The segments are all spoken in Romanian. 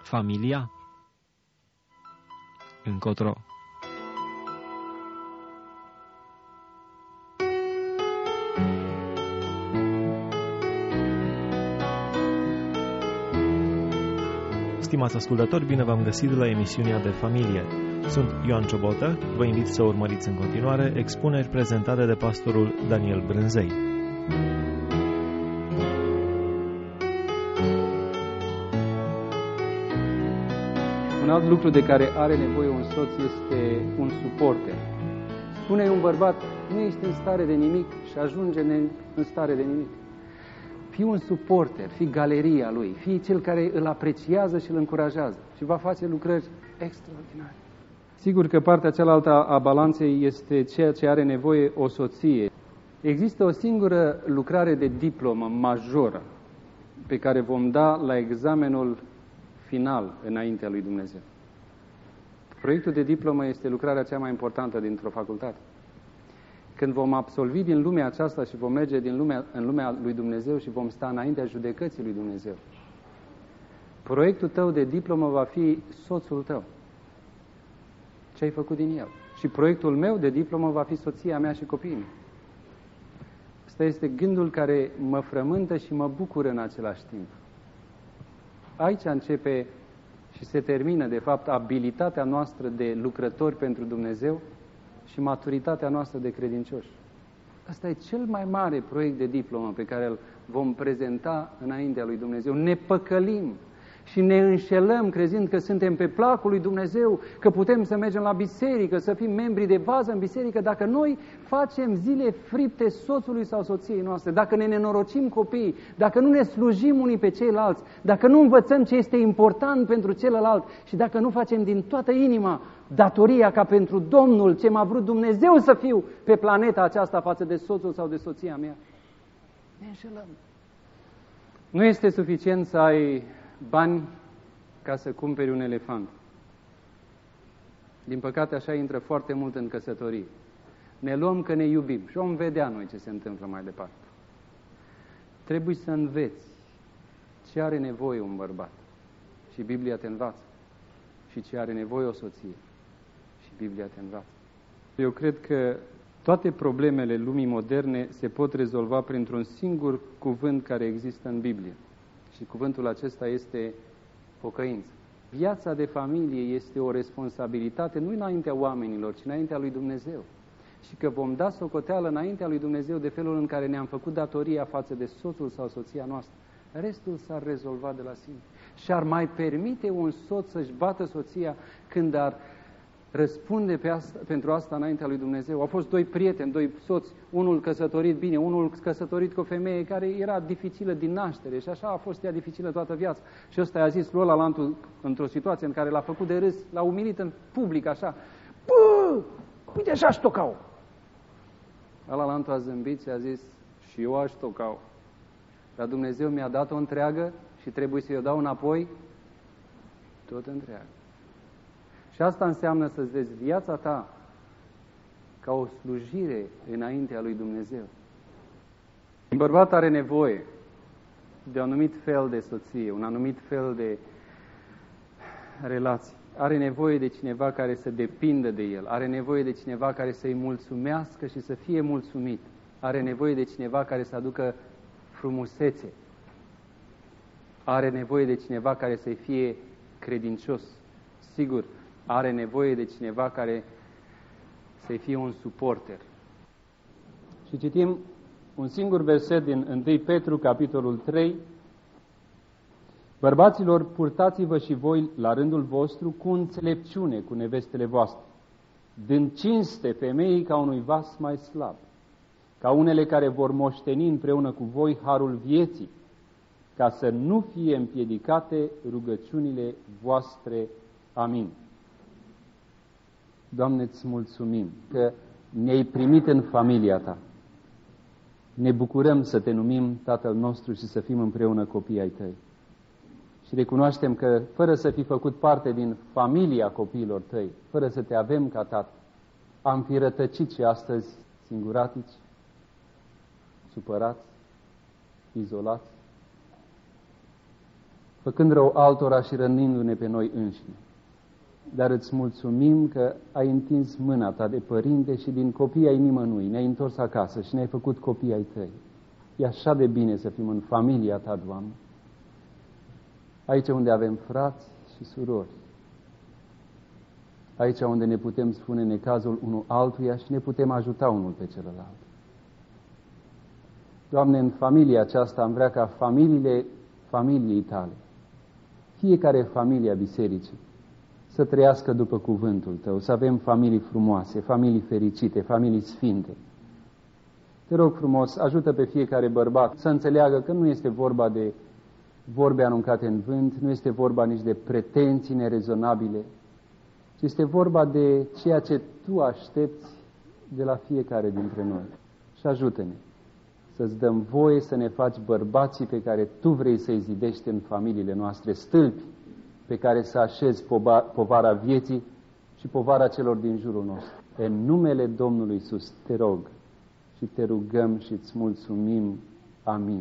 familia? Încotro. Stimați ascultători, bine v-am găsit la emisiunea de familie. Sunt Ioan Ciobotă, vă invit să urmăriți în continuare expuneri prezentate de pastorul Daniel Brânzei. Un alt lucru de care are nevoie un soț este un suporter. Spune un bărbat, nu ești în stare de nimic și ajunge în stare de nimic. Fii un suporter, fii galeria lui, fii cel care îl apreciază și îl încurajează și va face lucrări extraordinare. Sigur că partea cealaltă a balanței este ceea ce are nevoie o soție. Există o singură lucrare de diplomă majoră pe care vom da la examenul final înaintea lui Dumnezeu. Proiectul de diplomă este lucrarea cea mai importantă dintr-o facultate. Când vom absolvi din lumea aceasta și vom merge în lumea lui Dumnezeu și vom sta înaintea judecății lui Dumnezeu, proiectul tău de diplomă va fi soțul tău. Ce ai făcut din el? Și proiectul meu de diplomă va fi soția mea și copiii mei. Ăsta este gândul care mă frământă și mă bucură în același timp. Aici începe și se termină, de fapt, abilitatea noastră de lucrători pentru Dumnezeu și maturitatea noastră de credincioși. Asta e cel mai mare proiect de diplomă pe care îl vom prezenta înaintea lui Dumnezeu. Ne păcălim și ne înșelăm crezând că suntem pe placul lui Dumnezeu, că putem să mergem la biserică, să fim membri de bază în biserică, dacă noi facem zile fripte soțului sau soției noastre, dacă ne nenorocim copiii, dacă nu ne slujim unii pe ceilalți, dacă nu învățăm ce este important pentru celălalt și dacă nu facem din toată inima datoria ca pentru Domnul ce m-a vrut Dumnezeu să fiu pe planeta aceasta față de soțul sau de soția mea, ne înșelăm. Nu este suficient să ai bani ca să cumperi un elefant. Din păcate așa intră foarte mult în căsătorie. Ne luăm că ne iubim și vom vedea noi ce se întâmplă mai departe. Trebuie să înveți ce are nevoie un bărbat și Biblia te învață, și ce are nevoie o soție și Biblia te învață. Eu cred că toate problemele lumii moderne se pot rezolva printr-un singur cuvânt care există în Biblie. Și cuvântul acesta este pocăință. Viața de familie este o responsabilitate nu înaintea oamenilor, ci înaintea lui Dumnezeu. Și că vom da socoteală înaintea lui Dumnezeu de felul în care ne-am făcut datoria față de soțul sau soția noastră. Restul s-ar rezolva de la sine. Și ar mai permite un soț să-și bată soția când ar răspunde pentru asta înaintea lui Dumnezeu. Au fost doi prieteni, doi soți, unul căsătorit bine, unul căsătorit cu o femeie care era dificilă din naștere și așa a fost ea dificilă toată viața. Și ăsta i-a zis lui ălalaltul într-o situație în care l-a făcut de râs, l-a umilit în public așa. Bă, uite așa-și tocau. Ălalaltul a zâmbit și a zis, și eu aș tocau. Dar Dumnezeu mi-a dat-o întreagă și trebuie să-i o dau înapoi tot întreagă. Și asta înseamnă să-ți vezi viața ta ca o slujire înaintea lui Dumnezeu. Un bărbat are nevoie de un anumit fel de soție, un anumit fel de relații. Are nevoie de cineva care să depindă de el. Are nevoie de cineva care să-i mulțumească și să fie mulțumit. Are nevoie de cineva care să aducă frumusețe. Are nevoie de cineva care să-i fie credincios. Sigur, are nevoie de cineva care să-i fie un suporter. Și citim un singur verset din 1 Petru, capitolul 3. Bărbaților, purtați-vă și voi la rândul vostru cu înțelepciune cu nevestele voastre, dând cinste femeii ca unui vas mai slab, ca unele care vor moșteni împreună cu voi harul vieții, ca să nu fie împiedicate rugăciunile voastre. Amin. Doamne, îți mulțumim că ne-ai primit în familia Ta. Ne bucurăm să Te numim Tatăl nostru și să fim împreună copii ai Tăi. Și recunoaștem că, fără să fi făcut parte din familia copiilor Tăi, fără să Te avem ca Tată, am fi rătăcit și astăzi singuratici, supărați, izolați. făcând rău altora și rănindu-ne pe noi înșine. Dar îți mulțumim că ai întins mâna ta de părinte și din copii ai nimănui ne-ai întors acasă și ne-ai făcut copii ai tăi. E așa de bine să fim în familia ta, Doamne. Aici unde avem frați și surori. Aici unde ne putem spune necazul unul altuia și ne putem ajuta unul pe celălalt. Doamne, în familia aceasta am vrea ca familiei tale, fiecare familie a bisericii, să trăiască după cuvântul tău, să avem familii frumoase, familii fericite, familii sfinte. Te rog frumos, ajută pe fiecare bărbat să înțeleagă că nu este vorba de vorbe aruncate în vânt, nu este vorba nici de pretenții nerezonabile, ci este vorba de ceea ce tu aștepți de la fiecare dintre noi. Și ajută-ne să-ți dăm voie să ne faci bărbații pe care tu vrei să-i zidești în familiile noastre, stâlpi pe care să așezi povara vieții și povara celor din jurul nostru. În numele Domnului Iisus te rog și te rugăm și îți mulțumim. Amin.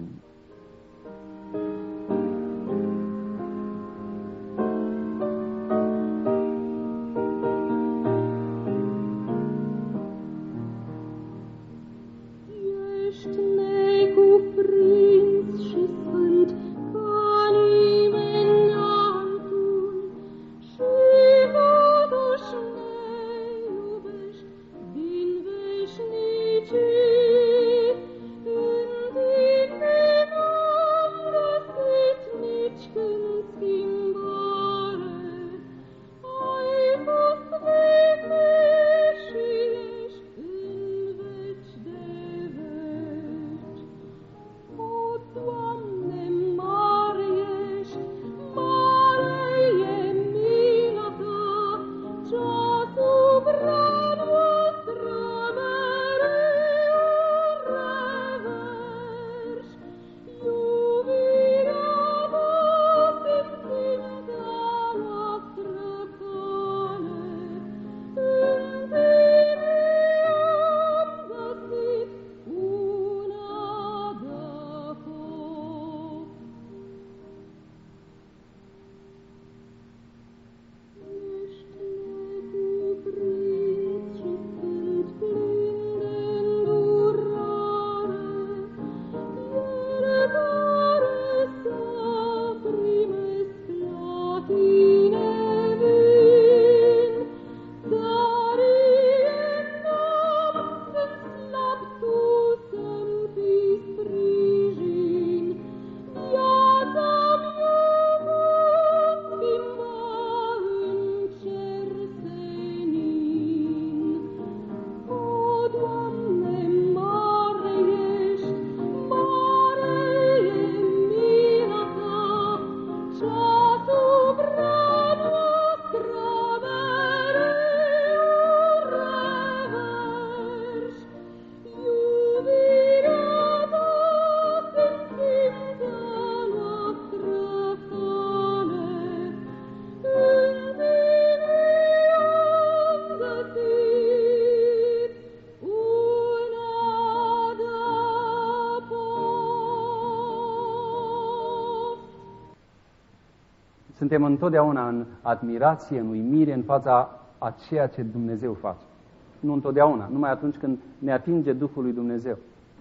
Suntem întotdeauna în admirație, în uimire, în fața a ceea ce Dumnezeu face. Nu întotdeauna, numai atunci când ne atinge Duhul lui Dumnezeu.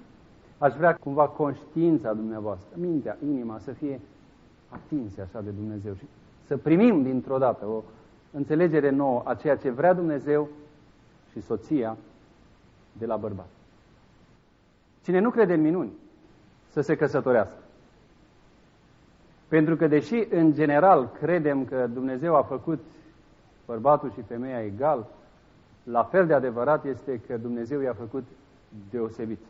Aș vrea cumva conștiința dumneavoastră, mintea, inima să fie atinse așa de Dumnezeu și să primim dintr-o dată o înțelegere nouă a ceea ce vrea Dumnezeu și soția de la bărbat. Cine nu crede în minuni, să se căsătorească. Pentru că deși în general credem că Dumnezeu a făcut bărbatul și femeia egal, la fel de adevărat este că Dumnezeu i-a făcut deosebiți.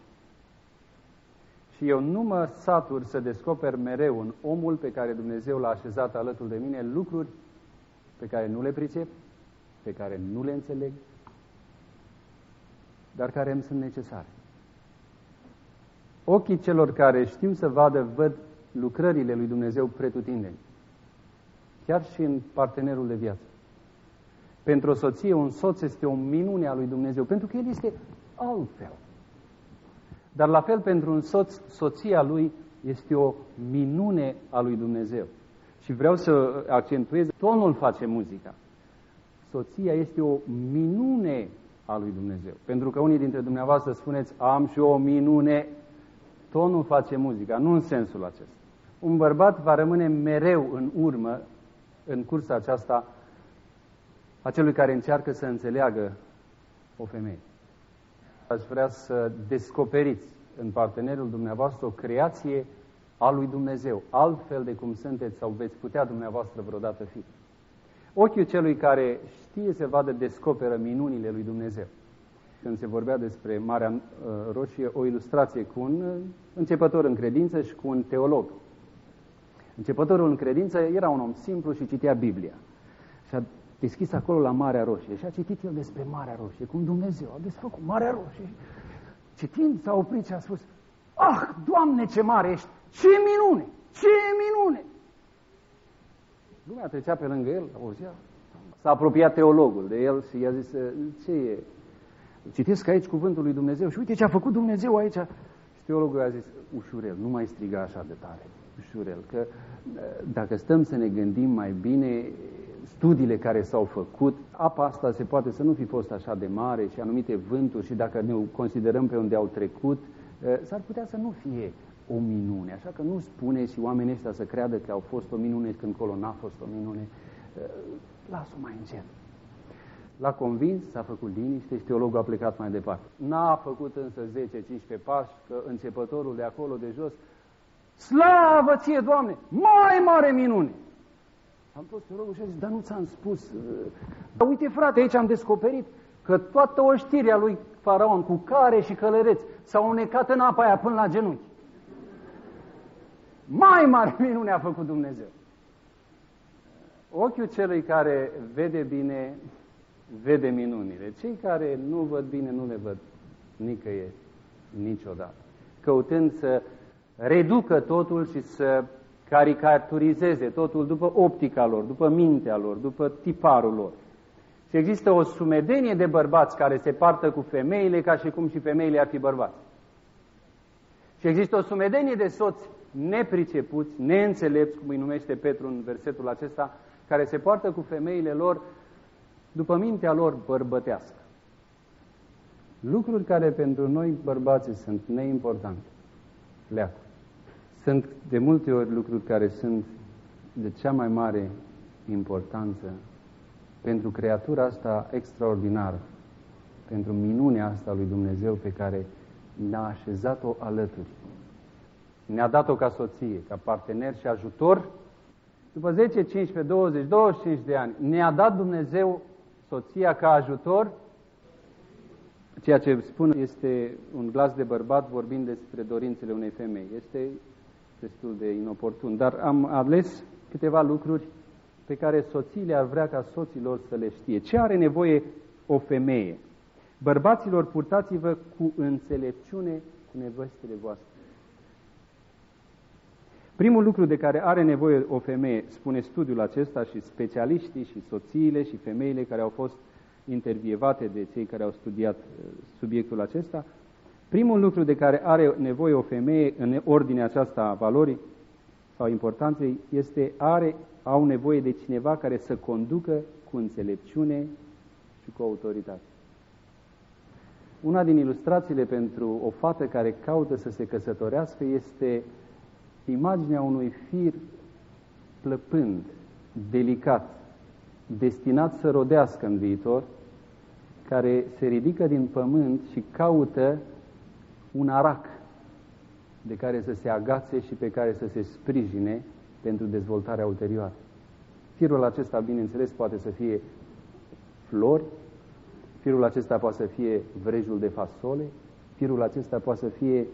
Și eu nu mă satur să descoper mereu în omul pe care Dumnezeu l-a așezat alături de mine lucruri pe care nu le pricep, pe care nu le înțeleg, dar care îmi sunt necesare. Ochii celor care știu să vadă, văd lucrările lui Dumnezeu pretutindeni, chiar și în partenerul de viață. Pentru o soție, un soț este o minune a lui Dumnezeu, pentru că el este altfel. Dar la fel pentru un soț, soția lui este o minune a lui Dumnezeu. Și vreau să accentuez, tonul face muzica. Soția este o minune a lui Dumnezeu. Pentru că unii dintre dumneavoastră spuneți, am și o minune, tonul face muzica, nu în sensul acesta. Un bărbat va rămâne mereu în urmă, în cursa aceasta, a celui care încearcă să înțeleagă o femeie. Aș vrea să descoperiți în partenerul dumneavoastră o creație a lui Dumnezeu, altfel de cum sunteți sau veți putea dumneavoastră vreodată fi. Ochiul celui care știe să vadă descoperă minunile lui Dumnezeu. Când se vorbea despre Marea Roșie, o ilustrație cu un începător în credință și cu un teolog. Începătorul în credință era un om simplu și citea Biblia. Și a deschis acolo la Marea Roșie și a citit el despre Marea Roșie, cum Dumnezeu a desfăcut Marea Roșie. Citind, s-a oprit și a spus, ah, Doamne, ce mare ești! Ce minune! Ce minune! Lumea trecea pe lângă el, auzea. S-a apropiat teologul de el și i-a zis, ce e? Citesc aici cuvântul lui Dumnezeu și uite ce a făcut Dumnezeu aici. Și teologul a zis, ușurel, nu mai striga așa de tare, ușurel, că dacă stăm să ne gândim mai bine, studiile care s-au făcut, apa asta se poate să nu fi fost așa de mare și anumite vânturi și dacă ne considerăm pe unde au trecut, s-ar putea să nu fie o minune. Așa că nu spune și oamenii ăștia să creadă că au fost o minune când colo n-a fost o minune. Lasă-o mai încet. L-a convins, s-a făcut liniște și teologul a plecat mai departe. N-a făcut însă 10-15 pași, că începătorul de acolo de jos, slavă ție, Doamne, mai mare minune! Am pus teologul și a zis, dar nu ți-am spus. Dar uite, frate, aici am descoperit că toată oștirea lui Faraon cu care și călăreți s-au unecat în apa aia până la genunchi. Mai mare minune a făcut Dumnezeu. Ochiul celui care vede bine, vede minunile. Cei care nu văd bine, nu le văd nicăieri, niciodată. Căutând să reducă totul și să caricaturizeze totul după optica lor, după mintea lor, după tiparul lor. Și există o sumedenie de bărbați care se partă cu femeile ca și cum și femeile ar fi bărbați. Și există o sumedenie de soți nepricepuți, neînțelepți, cum îi numește Petru în versetul acesta, care se poartă cu femeile lor după mintea lor bărbătească. Lucruri care pentru noi bărbații sunt neimportante. Leacuri. Sunt de multe ori lucruri care sunt de cea mai mare importanță pentru creatura asta extraordinară, pentru minunea asta lui Dumnezeu pe care ne-a așezat-o alături. Ne-a dat-o ca soție, ca partener și ajutor. După 10, 15, 20, 25 de ani, ne-a dat Dumnezeu soția ca ajutor. Ceea ce spun este un glas de bărbat vorbind despre dorințele unei femei. Este destul de inoportun, dar am ales câteva lucruri pe care soțiile ar vrea ca soților să le știe. Ce are nevoie o femeie? Bărbaților, purtați-vă cu înțelepciune cu nevestele voastre. Primul lucru de care are nevoie o femeie, spune studiul acesta și specialiștii și soțiile și femeile care au fost intervievate de cei care au studiat subiectul acesta, primul lucru de care are nevoie o femeie în ordinea aceasta a valorii sau importanței este au nevoie de cineva care să conducă cu înțelepciune și cu autoritate. Una din ilustrațiile pentru o fată care caută să se căsătorească este imaginea unui fir plăpând, delicat, destinat să rodească în viitor, care se ridică din pământ și caută un arac de care să se agațe și pe care să se sprijine pentru dezvoltarea ulterioară. Firul acesta, bineînțeles, poate să fie flori, firul acesta poate să fie vrejul de fasole, firul acesta poate să fie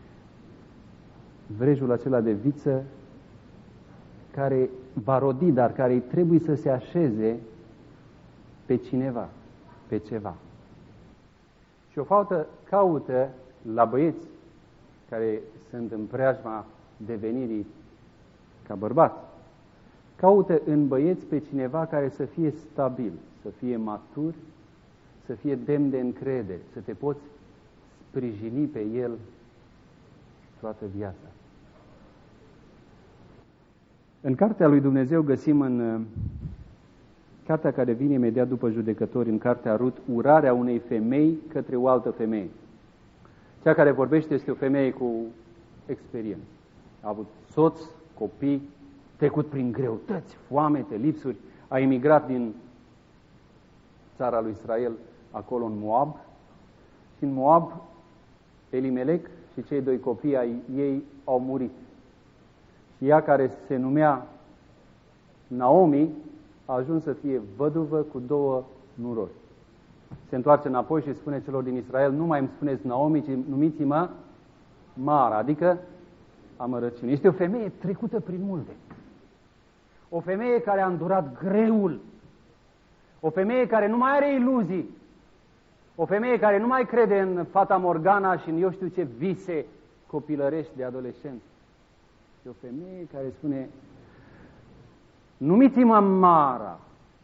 vrejul acela de viță care va rodi, dar care trebuie să se așeze pe cineva, pe ceva. Și o fată caută la băieți care sunt în preajma devenirii ca bărbați, caută în băieți pe cineva care să fie stabil, să fie matur, să fie demn de încredere, să te poți sprijini pe el toată viața. În cartea lui Dumnezeu găsim în cartea care vine imediat după Judecători, în cartea Rut, urarea unei femei către o altă femeie. Cea care vorbește este o femeie cu experiență. A avut soț, copii, trecut prin greutăți, foamete, lipsuri, a emigrat din țara lui Israel, acolo în Moab, și în Moab Elimelec și cei doi copii ai ei au murit. Și ea, care se numea Naomi, a ajuns să fie văduvă cu 2 nurori. Se întoarce înapoi și spune celor din Israel: nu mai îmi spuneți Naomi, ci numiți-mă Mara, adică amărăciune. Este o femeie trecută prin multe. O femeie care a îndurat greul. O femeie care nu mai are iluzii. O femeie care nu mai crede în Fata Morgana și în eu știu ce vise copilărești de adolescență. E o femeie care spune: numiți-mă Mara,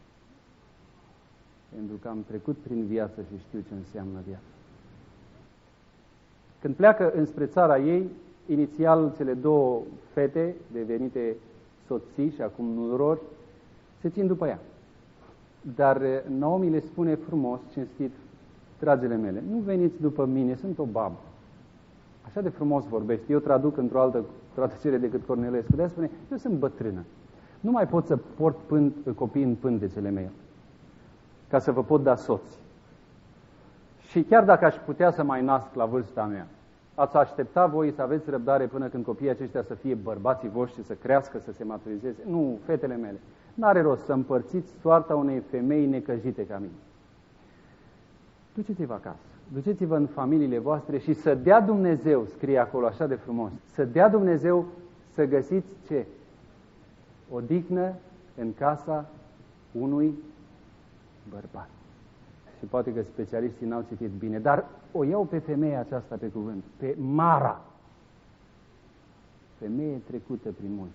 pentru că am trecut prin viață și știu ce înseamnă viața. Când pleacă înspre țara ei, inițial cele 2 fete devenite soții și acum nurori se țin după ea. Dar Naomi le spune frumos, cinstit: dragile mele, nu veniți după mine, sunt o babă. Așa de frumos vorbește. Eu traduc într-o altă traducere decât Cornelescu. De-aia spune: eu sunt bătrână. Nu mai pot să port copii în pântecele mele, ca să vă pot da soți. Și chiar dacă aș putea să mai nasc la vârsta mea, ați aștepta voi să aveți răbdare până când copiii aceștia să fie bărbații voștri, să crească, să se maturizeze? Nu, fetele mele, n-are rost să împărțiți soarta unei femei necăjite ca mine. Duceți-vă acasă, duceți-vă în familiile voastre și să dea Dumnezeu, scrie acolo așa de frumos, să dea Dumnezeu să găsiți ce? Odihnă în casa unui bărbat. Și poate că specialiștii n-au citit bine, dar o iau pe femeia aceasta pe cuvânt, pe Mara. Femeie trecută prin multe.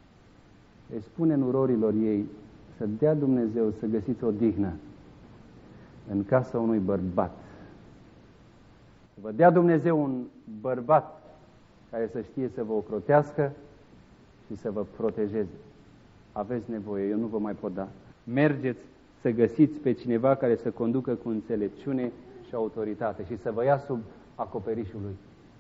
Îi spune nurorilor ei să dea Dumnezeu să găsiți odihnă în casa unui bărbat. Să vă dea Dumnezeu un bărbat care să știe să vă ocrotească și să vă protejeze. Aveți nevoie, eu nu vă mai pot da. Mergeți să găsiți pe cineva care să conducă cu înțelepciune și autoritate și să vă ia sub acoperișul lui.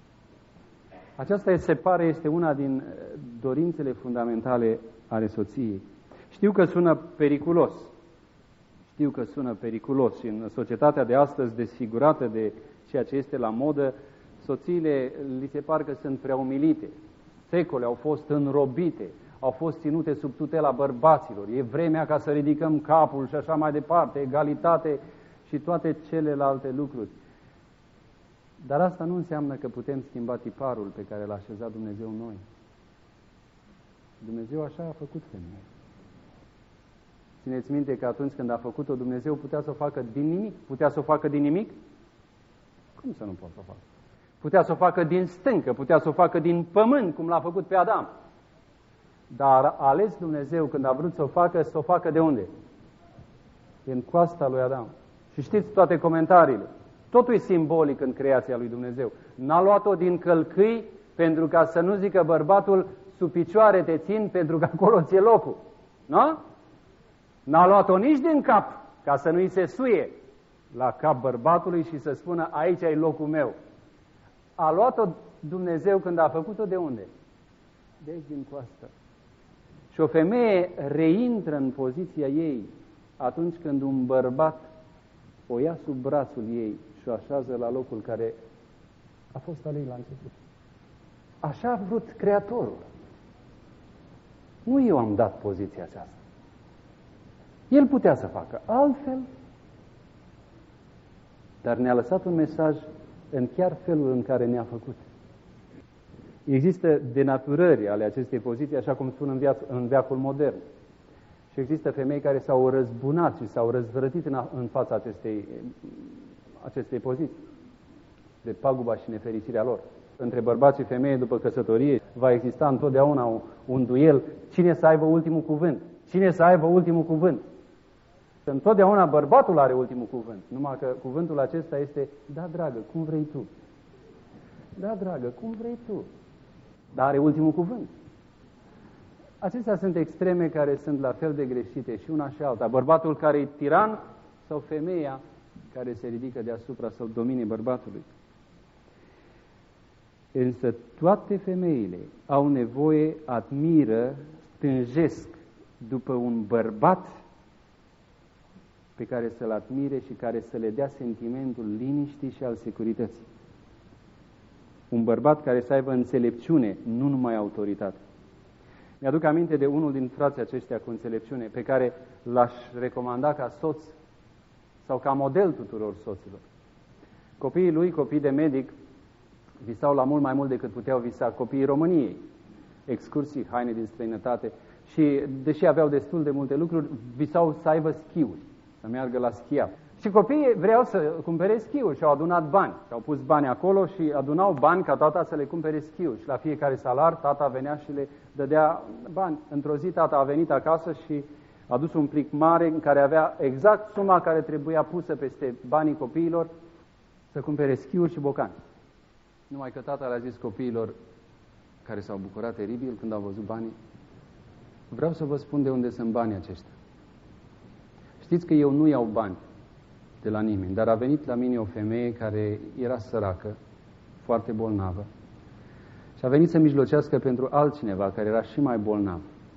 Aceasta, se pare, este una din dorințele fundamentale ale soției. Știu că sună periculos. Știu că sună periculos și în societatea de astăzi, desfigurată de ceea ce este la modă, soțiile li se par că sunt prea umilite. Secole au fost înrobite, au fost ținute sub tutela bărbaților. E vremea ca să ridicăm capul și așa mai departe, egalitate și toate celelalte lucruri. Dar asta nu înseamnă că putem schimba tiparul pe care l-a așezat Dumnezeu în noi. Dumnezeu așa a făcut femeia. Țineți minte că atunci când a făcut-o, Dumnezeu putea să o facă din nimic. Putea să o facă din nimic? Cum să nu pot să o facă? Putea să o facă din stâncă, putea să o facă din pământ, cum l-a făcut pe Adam. Dar a ales Dumnezeu, când a vrut să o facă de unde? Din coasta lui Adam. Și știți toate comentariile. Totul e simbolic în creația lui Dumnezeu. N-a luat-o din călcâi pentru ca să nu zică bărbatul: sub picioare te țin pentru că acolo ți-e locul. Nu? N-a luat-o nici din cap ca să nu-i se suie la cap bărbatului și să spună: aici e locul meu. A luat-o Dumnezeu când a făcut-o de unde? De aici, din coastă. Și o femeie reintră în poziția ei atunci când un bărbat o ia sub brațul ei și o așează la locul care a fost al ei la început. Așa a vrut Creatorul. Nu eu am dat poziția aceasta. El putea să facă altfel, dar ne-a lăsat un mesaj în chiar felul în care ne-a făcut. Există denaturări ale acestei poziții, așa cum spun în veacul modern. Și există femei care s-au răzbunat și s-au răzvrătit în fața acestei poziții, de paguba și nefericirea lor. Între bărbați și femei după căsătorie va exista întotdeauna un duel. Cine să aibă ultimul cuvânt? Cine să aibă ultimul cuvânt? Întotdeauna bărbatul are ultimul cuvânt. Numai că cuvântul acesta este: da, dragă, cum vrei tu. Da, dragă, cum vrei tu. Dar are ultimul cuvânt. Acestea sunt extreme care sunt la fel de greșite și una și alta. Bărbatul care e tiran sau femeia care se ridică deasupra să-l domine bărbatului. Însă toate femeile au nevoie, admiră, stânjesc după un bărbat pe care să-l admire și care să le dea sentimentul liniștii și al securității. Un bărbat care să aibă înțelepciune, nu numai autoritate. Mi-aduc aminte de unul din frații aceștia cu înțelepciune, pe care l-aș recomanda ca soț sau ca model tuturor soților. Copiii lui, copii de medic, visau la mult mai mult decât puteau visa copiii României. Excursii, haine din străinătate și, deși aveau destul de multe lucruri, visau să aibă schiuri, să meargă la schiat. Și copiii vreau să cumpere schiuri și au adunat bani. Și au pus bani acolo și adunau bani ca tata să le cumpere schiuri. Și la fiecare salar tata venea și le dădea bani. Într-o zi tata a venit acasă și a dus un plic mare în care avea exact suma care trebuia pusă peste banii copiilor să cumpere schiuri și bocani. Numai că tata le-a zis copiilor, care s-au bucurat teribil când au văzut banii, vreau să vă spun de unde sunt banii aceștia. Știți că eu nu iau bani de la nimeni, dar a venit la mine o femeie care era săracă, foarte bolnavă, și a venit să mijlocească pentru altcineva care era și mai bolnav.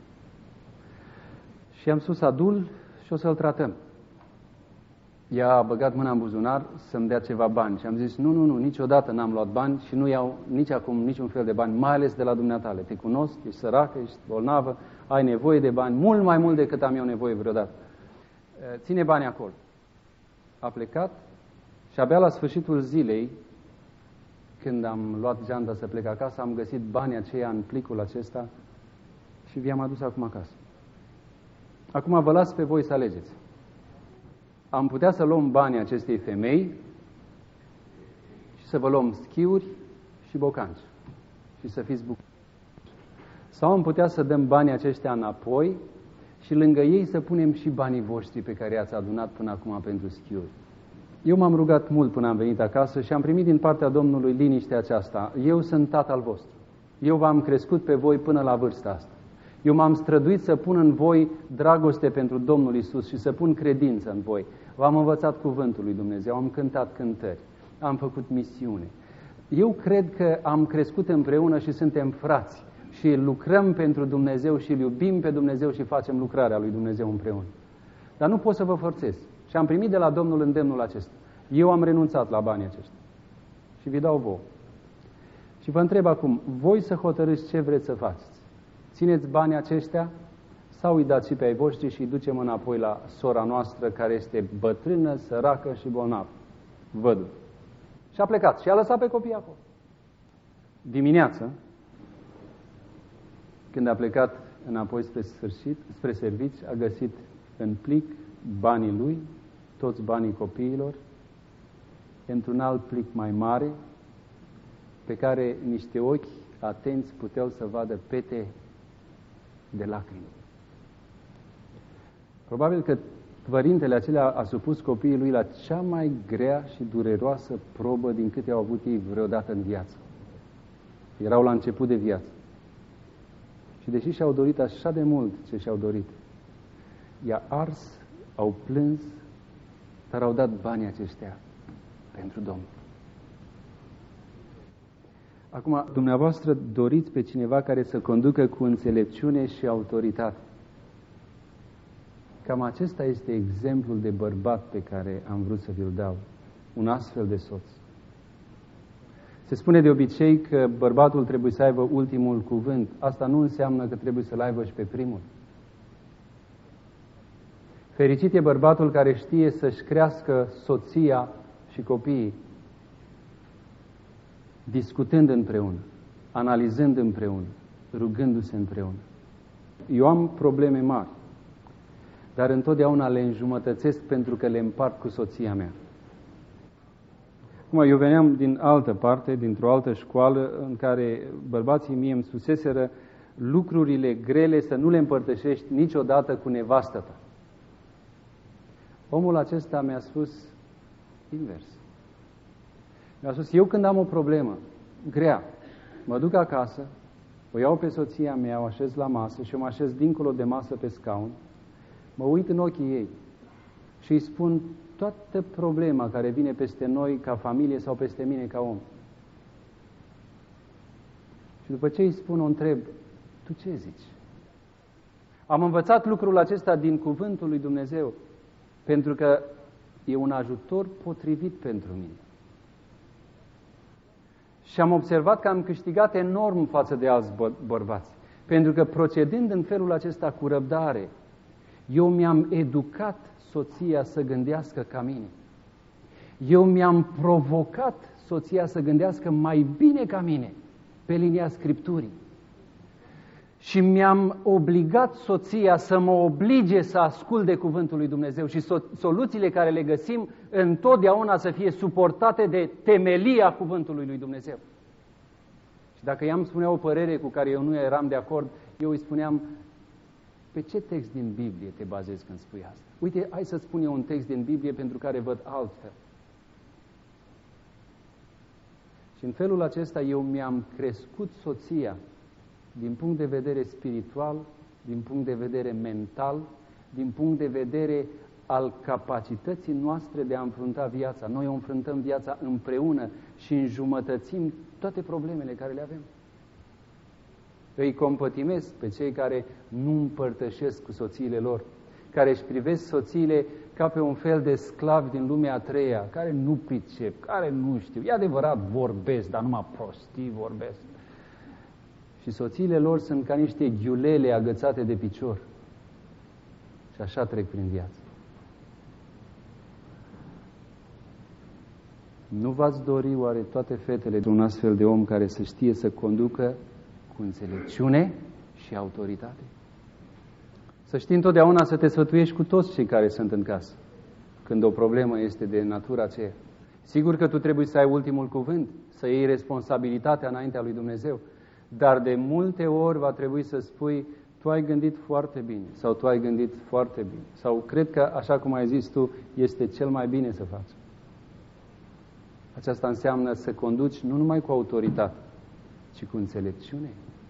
Și am spus, adu-l și o să-l tratăm. Ea a băgat mâna în buzunar să-mi dea ceva bani și am zis, nu, niciodată n-am luat bani și nu iau nici acum niciun fel de bani, mai ales de la dumneatale. Te cunosc, ești săracă, ești bolnavă, ai nevoie de bani, mult mai mult decât am eu nevoie vreodată. Ține banii acolo. A plecat și abia la sfârșitul zilei, când am luat geanta să plec acasă, am găsit banii aceia în plicul acesta și vi-am adus acum acasă. Acum vă las pe voi să alegeți. Am putea să luăm banii acestei femei și să vă luăm schiuri și bocanci și să fiți bucurați. Sau am putea să dăm banii aceștia înapoi și lângă ei să punem și banii voștri pe care i-ați adunat până acum pentru schiuri. Eu m-am rugat mult până am venit acasă și am primit din partea Domnului liniștea aceasta. Eu sunt tatăl vostru. Eu v-am crescut pe voi până la vârsta asta. Eu m-am străduit să pun în voi dragoste pentru Domnul Iisus și să pun credință în voi. V-am învățat cuvântul lui Dumnezeu, am cântat cântări, am făcut misiune. Eu cred că am crescut împreună și suntem frați și lucrăm pentru Dumnezeu și îl iubim pe Dumnezeu și facem lucrarea lui Dumnezeu împreună. Dar nu pot să vă forțez. Și am primit de la Domnul îndemnul acesta. Eu am renunțat la banii aceștia și vi dau vouă. Și vă întreb acum, voi să hotărâți ce vreți să faceți. Țineți banii aceștia sau îi dați și pe ai voștri și îi ducem înapoi la sora noastră care este bătrână, săracă și bolnavă. Văduv. Și a plecat și a lăsat pe copii acolo. Dimineața, când a plecat înapoi spre servici, a găsit în plic banii lui, toți banii copiilor, într-un alt plic mai mare, pe care niște ochi atenți puteau să vadă pete de lacrimi. Probabil că părintele acela a supus copiii lui la cea mai grea și dureroasă probă din câte au avut ei vreodată în viață. Erau la început de viață. Și deși și-au dorit așa de mult ce și-au dorit, i-a ars, au plâns, dar au dat banii aceștia pentru Domnul. Acum, dumneavoastră doriți pe cineva care să conducă cu înțelepciune și autoritate. Cam acesta este exemplul de bărbat pe care am vrut să vi-l dau. Un astfel de soț. Se spune de obicei că bărbatul trebuie să aibă ultimul cuvânt. Asta nu înseamnă că trebuie să-l aibă și pe primul. Fericit e bărbatul care știe să-și crească soția și copiii, discutând împreună, analizând împreună, rugându-se împreună. Eu am probleme mari, dar întotdeauna le înjumătățesc pentru că le împart cu soția mea. Acum, eu veneam din altă parte, dintr-o altă școală, în care bărbații mie îmi spuseseră lucrurile grele să nu le împărtășești niciodată cu nevastă ta. Omul acesta mi-a spus invers. Mi-a spus, eu când am o problemă grea, mă duc acasă O iau pe soția mea, o așez la masă și o mă așez dincolo de masă pe scaun, mă uit în ochii ei și îi spun toată problema care vine peste noi ca familie sau peste mine ca om. Și după ce îi spun, o întreb, tu ce zici? Am învățat lucrul acesta din cuvântul lui Dumnezeu, pentru că e un ajutor potrivit pentru mine. Și am observat că am câștigat enorm față de alți bărbați, pentru că procedând în felul acesta cu răbdare, eu mi-am educat soția să gândească ca mine. Eu mi-am provocat soția să gândească mai bine ca mine, pe linia Scripturii. Și mi-am obligat soția să mă oblige să ascult de cuvântul lui Dumnezeu și soluțiile care le găsim întotdeauna să fie suportate de temelia cuvântului lui Dumnezeu. Și dacă ea îmi spunea o părere cu care eu nu eram de acord, eu îi spuneam, pe ce text din Biblie te bazezi când spui asta? Uite, hai să spun eu un text din Biblie pentru care văd altfel. Și în felul acesta eu mi-am crescut soția din punct de vedere spiritual, din punct de vedere mental, din punct de vedere al capacității noastre de a înfrunta viața. Noi o înfruntăm viața împreună și înjumătățim toate problemele care le avem. Îi compătimesc pe cei care nu împărtășesc cu soțiile lor, care își privesc soțiile ca pe un fel de sclavi din lumea a treia, care nu pricep, care nu știu. E adevărat, vorbesc, dar numai prostii vorbesc. Și soțiile lor sunt ca niște ghiulele agățate de picior. Și așa trec prin viață. Nu v-ați dori oare toate fetele de un astfel de om care să știe să conducă cu înțelepciune și autoritate? Să știi întotdeauna să te sfătuiești cu toți cei care sunt în casă, când o problemă este de natura aceea. Sigur că tu trebuie să ai ultimul cuvânt, să iei responsabilitatea înaintea lui Dumnezeu, dar de multe ori va trebui să spui, tu ai gândit foarte bine, sau tu ai gândit foarte bine, sau cred că, așa cum ai zis tu, este cel mai bine să faci. Aceasta înseamnă să conduci nu numai cu autoritate, ci cu înțelepciune.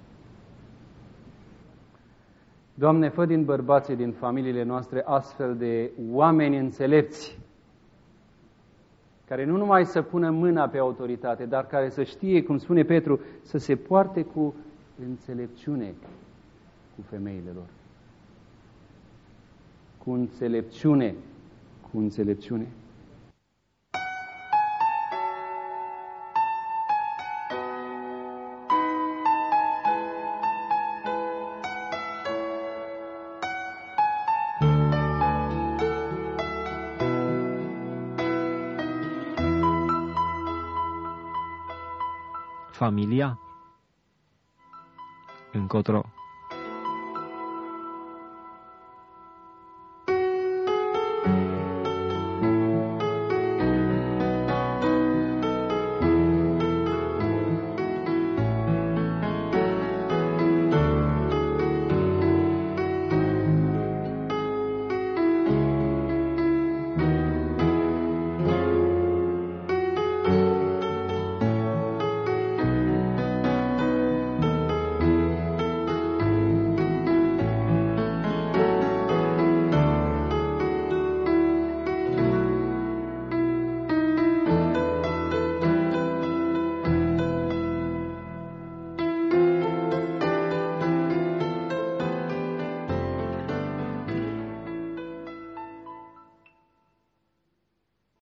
Doamne, fă din bărbații din familiile noastre astfel de oameni înțelepți, care nu numai să pună mâna pe autoritate, dar care să știe, cum spune Petru, să se poarte cu înțelepciune cu femeile lor. Cu înțelepciune, cu înțelepciune. Familia? Încotro